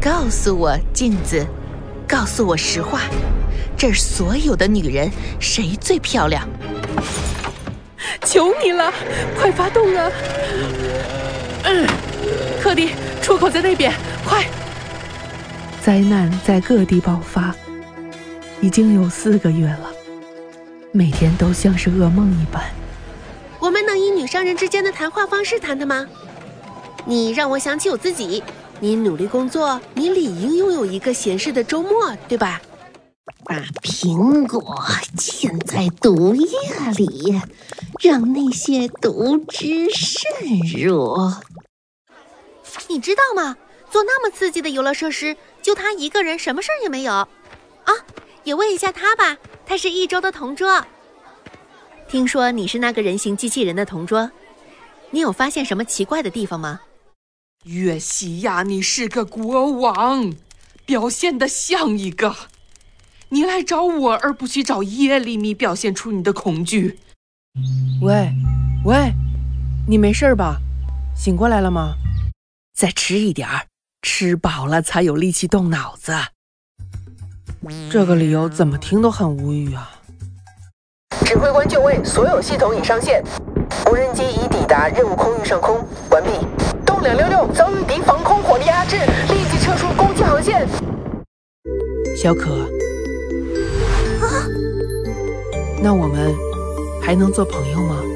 告诉我，镜子，告诉我实话，这儿所有的女人谁最漂亮？ 求你了，快发动啊！克迪，出口在那边，快！ 灾难在各地爆发，已经有4个月了，每天都像是噩梦一般。 我们能以女商人之间的谈话方式谈谈吗？你让我想起我自己，你努力工作，你理应拥有一个闲适的周末，对吧？ 把苹果浸在毒液里，让那些毒汁渗入。 你知道吗？做那么刺激的游乐设施，就他一个人，什么事儿也没有。啊，也问一下他吧，他是1周的同桌。听说你是那个人形机器人的同桌，你有发现什么奇怪的地方吗？ 约西亚，你是个国王，表现得像一个。你来找我，而不去找耶利米，表现出你的恐惧。 喂，你没事吧？醒过来了吗？ 再吃一点儿，吃饱了才有力气动脑子。 这个理由怎么听都很无语啊！ 指挥官就位，所有系统已上线，无人机已抵达任务空域上空，完毕。动266遭遇敌防空火力压制，立即撤出攻击航线。 小可，那我们还能做朋友吗？